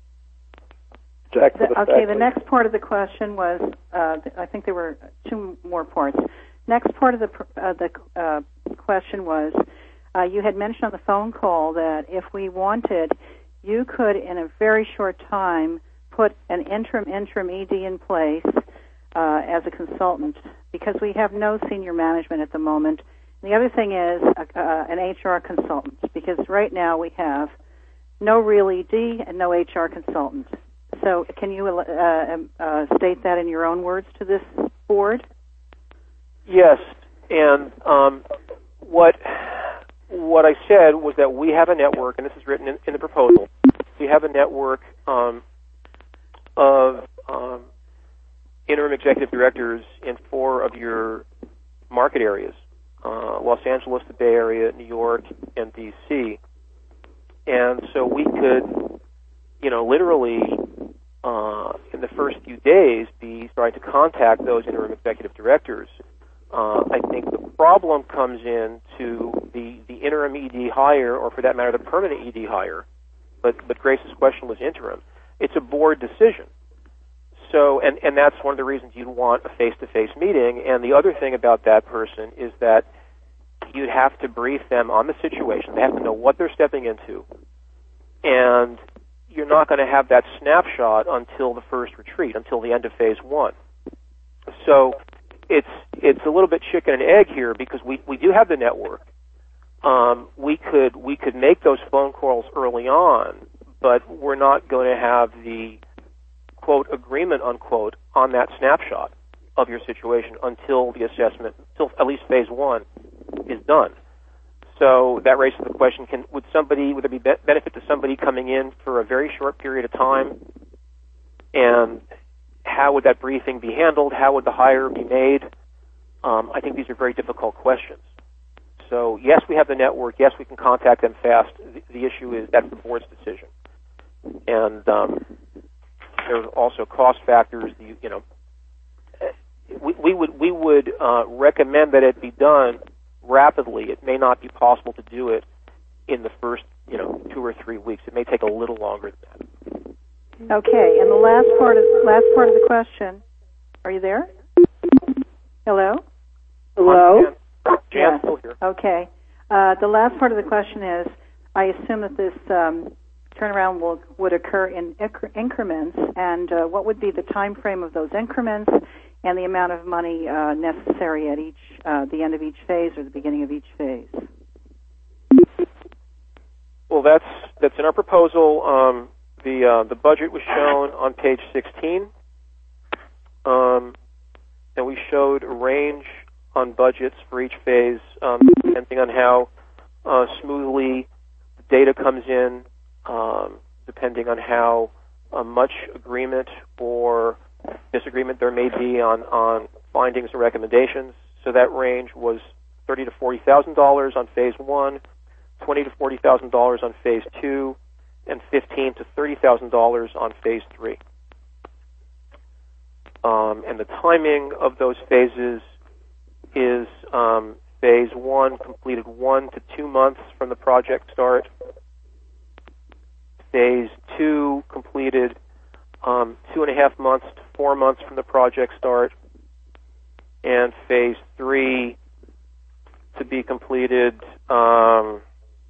Jack, the, okay, the next part of the question was, uh, I think there were two more parts. Next part of the uh, the uh, question was, uh, you had mentioned on the phone call that if we wanted, you could, in a very short time, put an interim interim E D in place uh, as a consultant, because we have no senior management at the moment. And the other thing is uh, uh, an H R consultant, because right now we have no real E D and no H R consultant. So can you uh, uh, state that in your own words to this board? Yes, and um, what what I said was that we have a network, and this is written in, in the proposal. We have a network um, of um, interim executive directors in four of your market areas: uh, Los Angeles, the Bay Area, New York, and D C. And so we could, you know, literally, uh, in the first few days, be starting to contact those interim executive directors. Uh, I think the problem comes in to the, the interim E D hire, or for that matter, the permanent E D hire. But, but Grace's question was interim. It's a board decision. So, and, and that's one of the reasons you'd want a face-to-face meeting. And the other thing about that person is that you'd have to brief them on the situation. They have to know what they're stepping into. And you're not going to have that snapshot until the first retreat, until the end of phase one. So it's it's a little bit chicken and egg here, because we, we do have the network. Um, we could we could make those phone calls early on, but we're not going to have the quote agreement unquote on that snapshot of your situation until the assessment, until at least phase one is done. So that raises the question: Can would somebody would there be benefit to somebody coming in for a very short period of time, and how would that briefing be handled? How would the hire be made? Um, I think these are very difficult questions. So yes, we have the network. Yes, we can contact them fast. The, the issue is that's the board's decision, and um, there's also cost factors. You, you know, we, we would we would uh, recommend that it be done rapidly. It may not be possible to do it in the first, you know, two or three weeks. It may take a little longer than that. Okay, and the last part of last part of the question. Are you there? Hello? Hello? Jan's yes. still here. Okay. Uh, the last part of the question is, I assume that this um, turnaround will, would occur in incre- increments, and uh, what would be the time frame of those increments and the amount of money uh, necessary at each uh, the end of each phase or the beginning of each phase? Well, that's that's in our proposal. Um, the uh, the budget was shown on page sixteen, um, and we showed a range on budgets for each phase, um, depending on how uh, smoothly. The data comes in um, depending on how uh, much agreement or disagreement there may be on, on findings and recommendations. So that range was thirty to forty thousand dollars on phase one, twenty to forty thousand dollars on phase two, and fifteen to thirty thousand dollars on phase three. Um, and the timing of those phases is um, phase one completed one to two months from the project start. Phase two completed um, two and a half months to four months from the project start. And phase three to be completed um,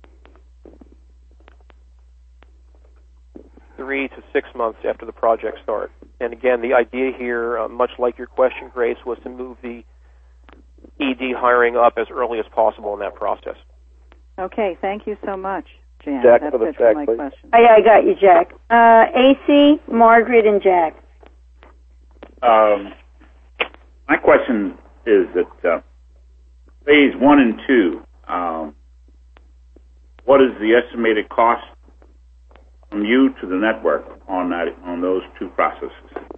three to six months after the project start. And again, the idea here, uh, much like your question, Grace, was to move the E D hiring up as early as possible in that process. Okay, thank you so much, Jan. Jack, That's for the it Jack, for my please. question. Oh, yeah, I got you, Jack. Uh, A C, Margaret, and Jack. Um, my question is that uh, phase one and two, um, what is the estimated cost from you to the network on that, on those two processes?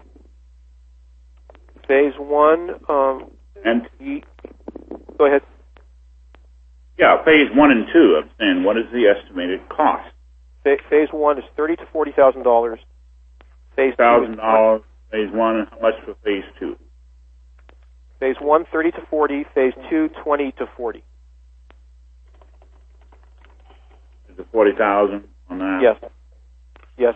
Phase one, um, and he, go ahead. Yeah, phase one and two. I'm saying, what is the estimated cost? Phase one is thirty to forty thousand dollars. Phase thousand dollars. Phase one, and how much for phase two? Phase one, thirty to forty. Phase two, twenty to forty. Is it forty thousand on that? Yes. Yes.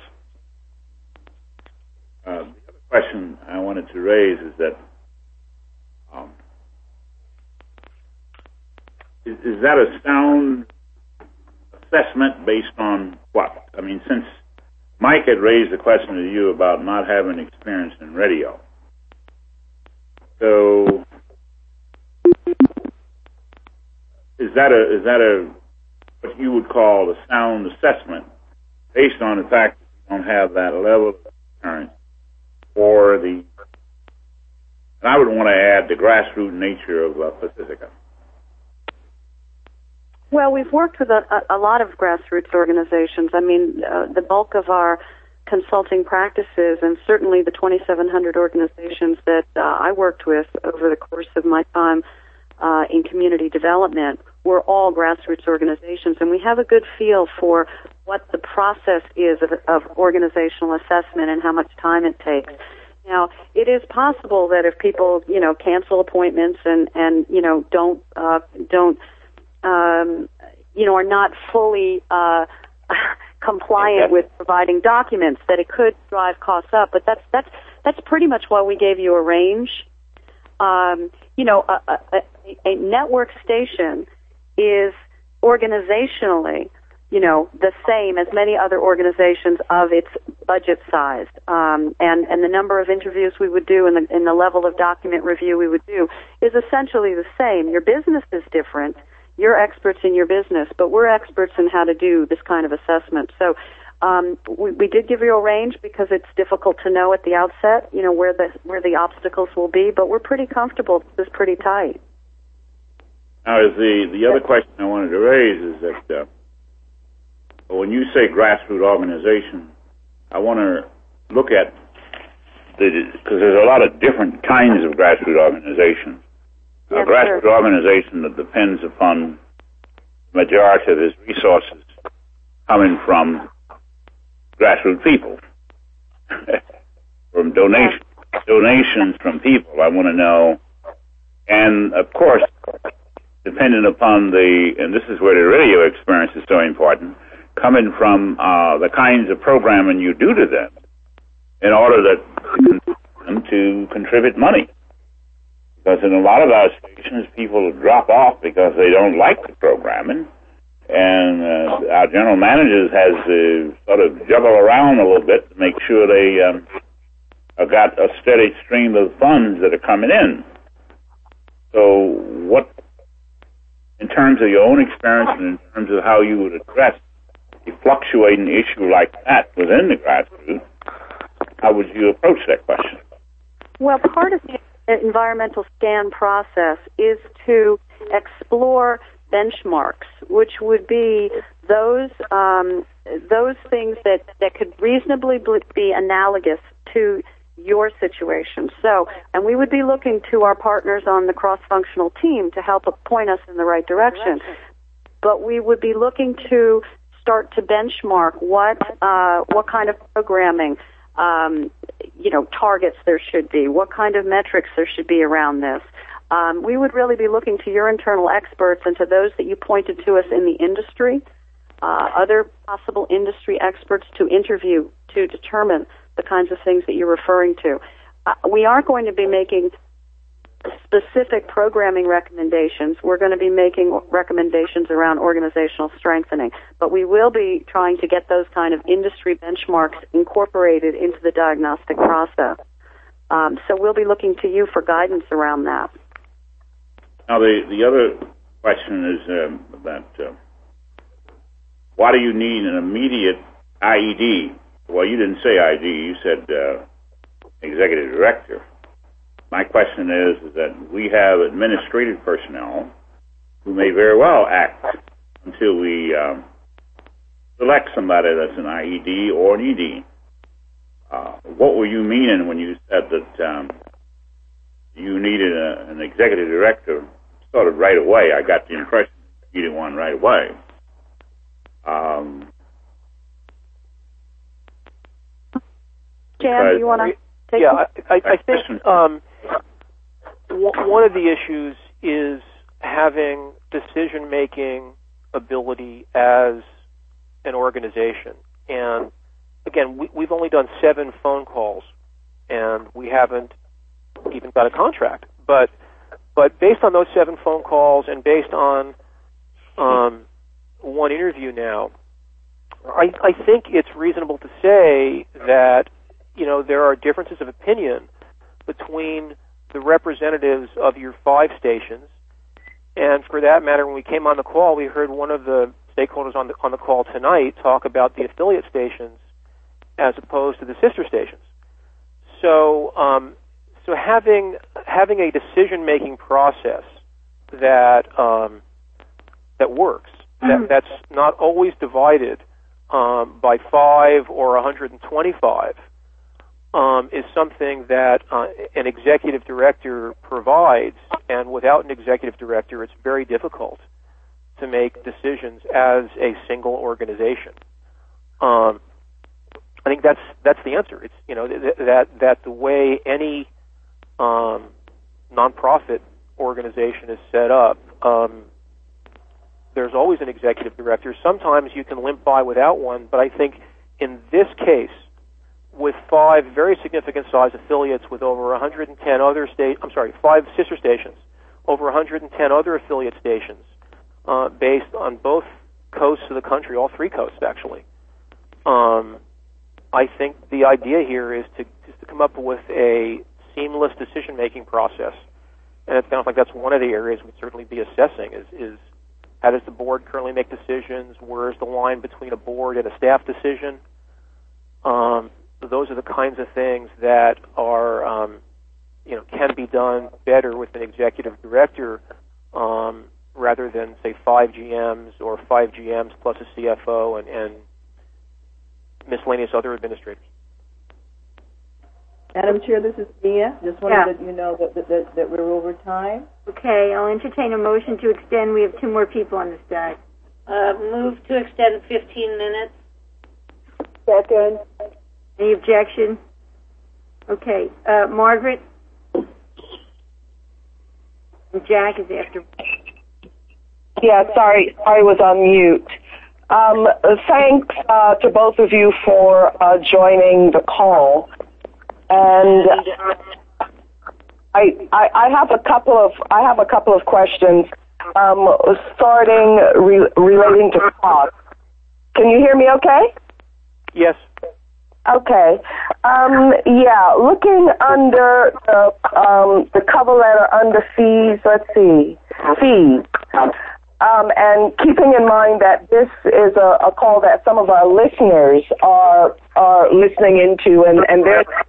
Uh, the other question I wanted to raise is that um, is, is that a sound assessment based on what? I mean, since Mike had raised the question to you about not having experience in radio, so is that a is that a what you would call a sound assessment based on the fact that you don't have that level of experience? Or the, and I would want to add the grassroots nature of uh, Pacifica. Well, we've worked with a, a lot of grassroots organizations. I mean, uh, the bulk of our consulting practices, and certainly the twenty-seven hundred organizations that uh, I worked with over the course of my time uh, in community development, were all grassroots organizations, and we have a good feel for what the process is of, of organizational assessment and how much time it takes. Now, it is possible that if people, you know, cancel appointments and, and you know, don't, uh, don't, um, you know, are not fully uh, compliant with providing documents, that it could drive costs up. But that's that's that's pretty much why we gave you a range. Um, you know, a, a, a network station is organizationally, you know, the same as many other organizations of its budget size, um, and and the number of interviews we would do and the, and the level of document review we would do is essentially the same. Your business is different. You're experts in your business, but we're experts in how to do this kind of assessment. So um, we, we did give you a range because it's difficult to know at the outset, you know, where the where the obstacles will be. But we're pretty comfortable. This is pretty tight. Now, is the the other question I wanted to raise is that uh, when you say grassroots organization, I want to look at the because there's a lot of different kinds of grassroots organizations. Yes, a grassroots sir. organization that depends upon the majority of its resources coming from grassroots people, from donations, donations from people. I want to know, and of course, depending upon the, and this is where the radio experience is so important, coming from uh, the kinds of programming you do to them, in order that them to contribute money. Because in a lot of our stations, people drop off because they don't like the programming, and uh, our general managers has to sort of juggle around a little bit to make sure they um, have got a steady stream of funds that are coming in. So what, in terms of your own experience and in terms of how you would address a fluctuating issue like that within the grassroots, how would you approach that question? Well, part of the environmental scan process is to explore benchmarks which would be those um, those things that, that could reasonably be analogous to your situation. So, and we would be looking to our partners on the cross-functional team to help point us in the right direction. But we would be looking to start to benchmark what uh, what kind of programming, um, you know, targets there should be, what kind of metrics there should be around this. Um, we would really be looking to your internal experts and to those that you pointed to us in the industry, uh, other possible industry experts to interview to determine the kinds of things that you're referring to. Uh, we aren't going to be making specific programming recommendations. We're going to be making recommendations around organizational strengthening, but we will be trying to get those kind of industry benchmarks incorporated into the diagnostic process. Um, so we'll be looking to you for guidance around that. Now, the, the other question is um, about uh, why do you need an immediate I E D? Well, you didn't say I E D. You said uh, executive director. My question is, is that we have administrative personnel who may very well act until we um, select somebody that's an I E D or an E D. Uh, what were you meaning when you said that um, you needed a, an executive director sort of right away? I got the impression you needed one right away. Um, Jan, do you want to take Yeah, it? I, I, I think um, w- one of the issues is having decision-making ability as an organization. And again, we, we've only done seven phone calls, and we haven't even got a contract. But but based on those seven phone calls and based on um, one interview now, I, I think it's reasonable to say that, you know, there are differences of opinion between the representatives of your five stations. And for that matter, when we came on the call, we heard one of the stakeholders on the on the call tonight talk about the affiliate stations as opposed to the sister stations. So, um, so having having a decision-making process that um, that works, mm-hmm. that that's not always divided um, by five or one hundred twenty-five, um, is something that uh, an executive director provides. And without an executive director, it's very difficult to make decisions as a single organization. Um, I think that's that's the answer. It's you know th- that that the way any um, nonprofit organization is set up, um, there's always an executive director. Sometimes you can limp by without one, but I think in this case, with five very significant size affiliates with over one hundred ten other state, I'm sorry, five sister stations, over one hundred ten other affiliate stations, uh, based on both coasts of the country, all three coasts actually. Um, I think the idea here is to is to come up with a seamless decision-making process, and it sounds like that's one of the areas we'd certainly be assessing. Is is how does the board currently make decisions? Where's the line between a board and a staff decision? Um, those are the kinds of things that are um, you know can be done better with an executive director um, rather than say five G Ms or five G Ms plus a C F O and, and miscellaneous other administrators. Madam Chair, this is Mia. Just wanted yeah. to let you know that, that, that, that we're over time. Okay, I'll entertain a motion to extend. We have two more people on the stack. Uh, move to extend fifteen minutes. Second. Any objection? Okay, uh, Margaret? And Jack is after. Yeah, sorry, I was on mute. Um, thanks uh, to both of you for uh, joining the call. And I, I, I have a couple of I have a couple of questions, um, starting re- relating to cost. Can you hear me? Okay. Yes. Okay. Um, yeah. Looking under the um, the cover letter under fees. Let's see fees. Um, and keeping in mind that this is a, a call that some of our listeners are are listening into, and, and they're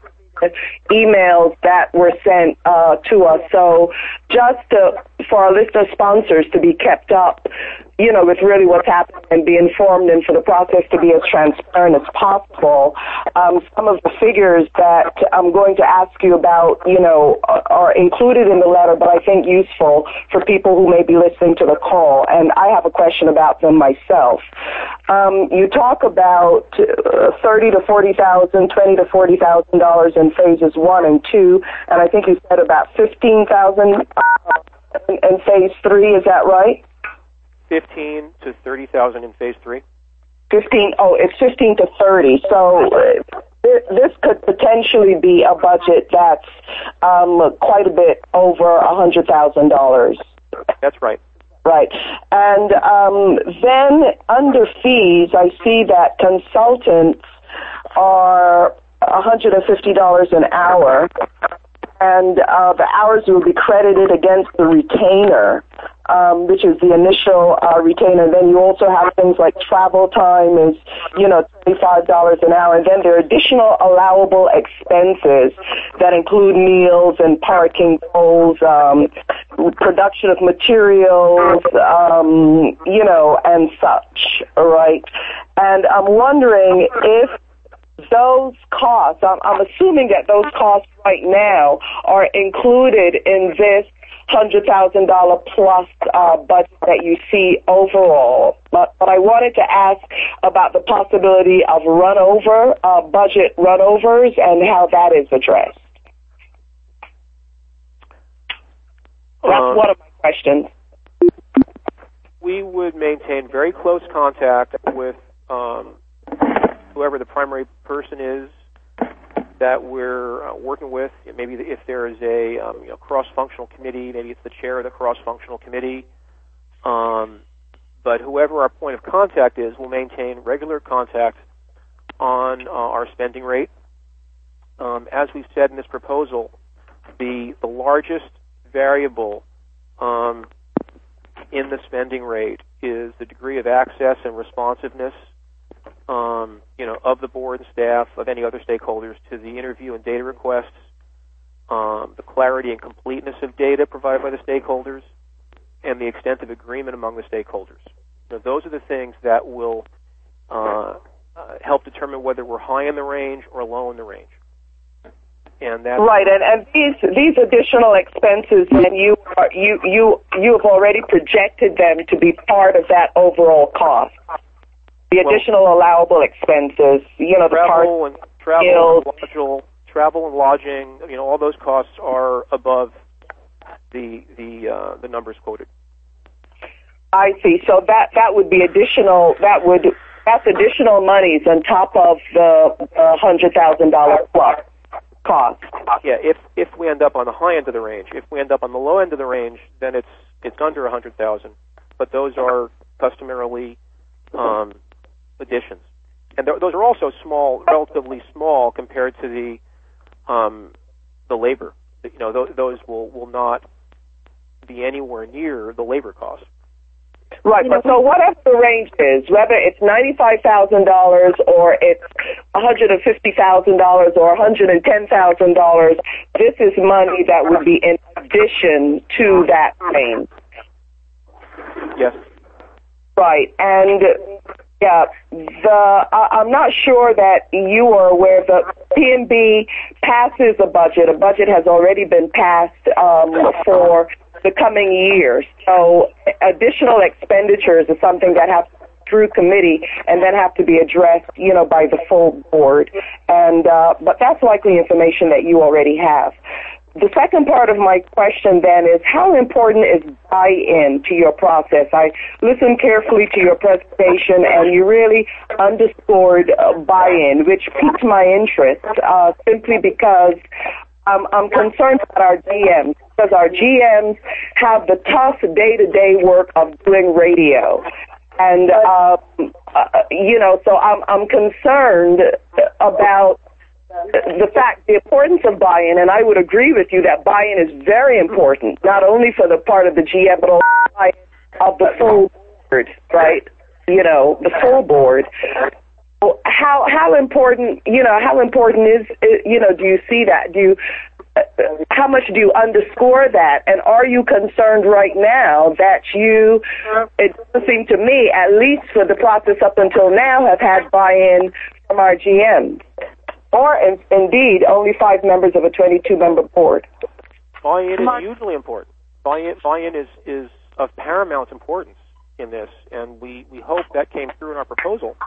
emails that were sent uh, to us. So just to, for our listener sponsors to be kept up, you know, with really what's happening and be informed, and for the process to be as transparent as possible. Um, some of the figures that I'm going to ask you about, you know, are included in the letter, but I think useful for people who may be listening to the call. And I have a question about them myself. Um, you talk about uh, thirty to forty thousand, twenty to forty thousand dollars in phases one and two, and I think you said about fifteen thousand uh, in, in phase three. Is that right? Fifteen to thirty thousand in phase three. Fifteen. Oh, it's fifteen to thirty. So uh, this could potentially be a budget that's um, quite a bit over a hundred thousand dollars. That's right. Right. And um, then under fees, I see that consultants are one hundred fifty dollars an hour, and uh, the hours will be credited against the retainer, um, which is the initial uh, retainer. Then you also have things like travel time is, you know, twenty-five dollars an hour. And then there are additional allowable expenses that include meals and parking tolls, um, production of materials, um, you know, and such, all right? And I'm wondering if those costs, I'm, I'm assuming that those costs right now are included in this one hundred thousand dollars plus uh, budget that you see overall. But, but I wanted to ask about the possibility of runover, uh, budget runovers, and how that is addressed. That's um, one of my questions. We would maintain very close contact with um, whoever the primary person is that we're uh, working with. Maybe if there is a um, you know, cross-functional committee, maybe it's the chair of the cross-functional committee. Um, but whoever our point of contact is will maintain regular contact on uh, our spending rate. Um, as we've said in this proposal, the, the largest variable um, in the spending rate is the degree of access and responsiveness Um, you know, of the board and staff, of any other stakeholders, to the interview and data requests, um, the clarity and completeness of data provided by the stakeholders, and the extent of agreement among the stakeholders. You know, those are the things that will uh, uh, help determine whether we're high in the range or low in the range. And that's right, and, and these these additional expenses, and you are, you you you have already projected them to be part of that overall cost. The additional well, allowable expenses, you know, the travel part, and travel and lodging, travel and lodging, you know, all those costs are above the the uh, the numbers quoted. I see. So that that would be additional. That would that's additional monies on top of the uh, hundred thousand dollar plus cost. Yeah. If if we end up on the high end of the range, if we end up on the low end of the range, then it's it's under a hundred thousand. But those are customarily um, additions, and th- those are also small, relatively small compared to the um, the labor. You know, th- those will, will not be anywhere near the labor costs. Right, but so whatever the range is, whether it's ninety-five thousand dollars or it's one hundred fifty thousand dollars or one hundred ten thousand dollars, this is money that would be in addition to that range. Yes. Right, and yeah, the uh, I'm not sure that you are aware the P N B passes a budget. A budget has already been passed um, for the coming years. So additional expenditures is something that have to go through committee and then have to be addressed, you know, by the full board. And uh, but that's likely information that you already have. The second part of my question then is, how important is buy-in to your process? I listened carefully to your presentation, and you really underscored uh, buy-in, which piqued my interest uh, simply because um, I'm concerned about our G Ms, because our G Ms have the tough day-to-day work of doing radio. And, uh, uh, you know, so I'm, I'm concerned about the fact, the importance of buy-in, and I would agree with you that buy-in is very important, not only for the part of the G M, but also of the full board, right? You know, the full board. how how important you know how important is, is you know do you see that? Do you uh, how much do you underscore that? And are you concerned right now that you? It doesn't seem to me, at least for the process up until now, have had buy-in from our G Ms, or in, indeed only five members of a twenty-two member board. Buy-in is hugely important. Buy-in, buy-in is, is of paramount importance in this, and we, we hope that came through in our proposal.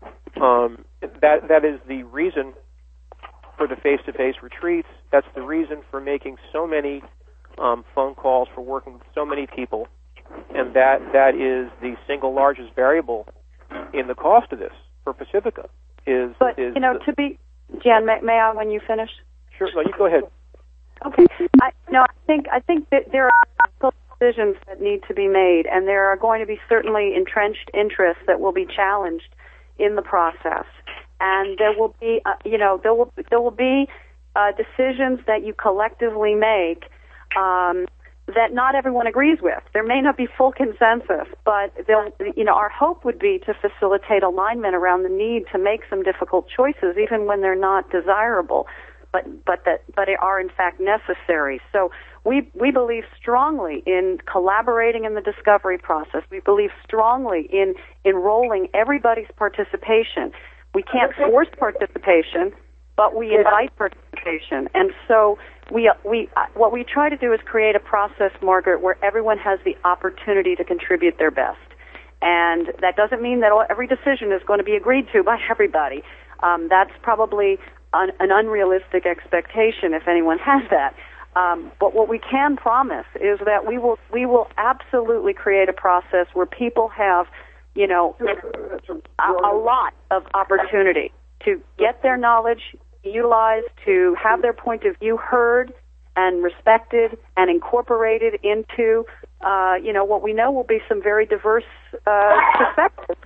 Um, that that is the reason for the face-to-face retreats. That's the reason for making so many um, phone calls, for working with so many people, and that that is the single largest variable in the cost of this for Pacifica. Is but is you know the, to be Jan, may, may I when you finish? Sure, no, you go ahead. Okay. I, no, I think I think that there are decisions that need to be made, and there are going to be certainly entrenched interests that will be challenged in the process, and there will be, uh, you know, there will there will be uh, decisions that you collectively make um, that not everyone agrees with. There may not be full consensus, but they'll, you know, our hope would be to facilitate alignment around the need to make some difficult choices, even when they're not desirable, but but that but are in fact necessary. So we we believe strongly in collaborating in the discovery process. We believe strongly in enrolling everybody's participation. We can't force participation, but we invite participation. And so we we what we try to do is create a process, Margaret, where everyone has the opportunity to contribute their best. And that doesn't mean that all, every decision is going to be agreed to by everybody. Um, that's probably an, an unrealistic expectation if anyone has that. Um, but what we can promise is that we will we will absolutely create a process where people have, you know, a, a lot of opportunity to get their knowledge utilized, to have their point of view heard and respected and incorporated into, uh, you know, what we know will be some very diverse uh, perspectives.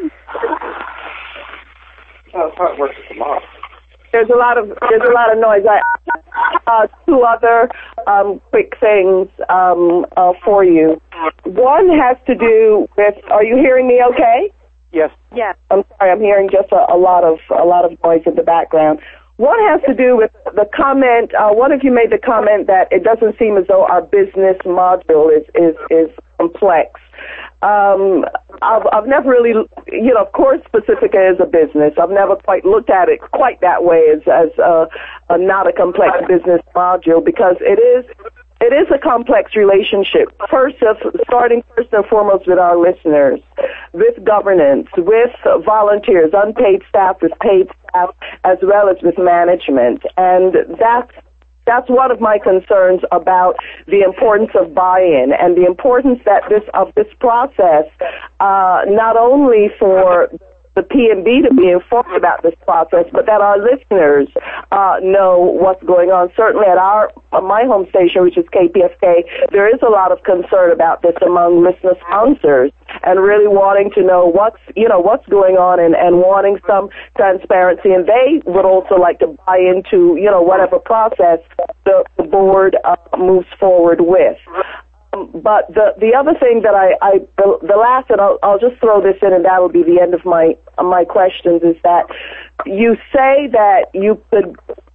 That's how it works tomorrow. There's a lot of there's a lot of noise. I, uh, two other um, quick things um, uh, for you. One has to do with. Are you hearing me? Okay. Yes. Yes. I'm sorry. I'm hearing just a, a lot of a lot of noise in the background. One has to do with the comment. Uh, one of you made the comment that it doesn't seem as though our business module is is is complex. Um, I've, I've never really, you know, of course, Pacifica is a business. I've never quite looked at it quite that way as as a, a not a complex business module, because it is it is a complex relationship. First, of, starting first and foremost with our listeners, with governance, with volunteers, unpaid staff, with paid staff, as well as with management, and that's. That's one of my concerns about the importance of buy-in and the importance that this of this process, uh, not only for the P M B to be informed about this process, but that our listeners uh, know what's going on. Certainly at our uh, my home station, which is K P F K, there is a lot of concern about this among listener sponsors, and really wanting to know what's you know what's going on, and, and wanting some transparency. And they would also like to buy into you know whatever process the, the board uh, moves forward with. Um, but the the other thing that I, I the, the last, and I'll, I'll just throw this in, and that will be the end of my of my questions, is that you say that you could.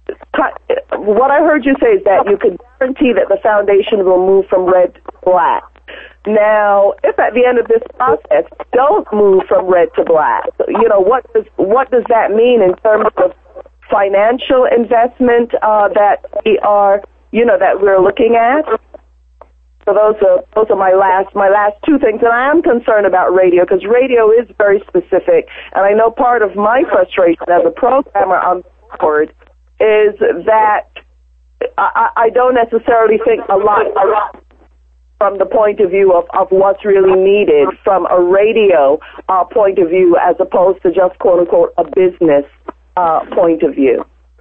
What I heard you say is that you could guarantee that the foundation will move from red to black. Now, if at the end of this process don't move from red to black, you know what does what does that mean in terms of financial investment uh, that we are you know that we're looking at? So those are those are my last my last two things, and I am concerned about radio, because radio is very specific, and I know part of my frustration as a programmer on the board is that I, I don't necessarily think a lot, a lot from the point of view of, of what's really needed from a radio uh, point of view, as opposed to just quote unquote a business uh, point of view.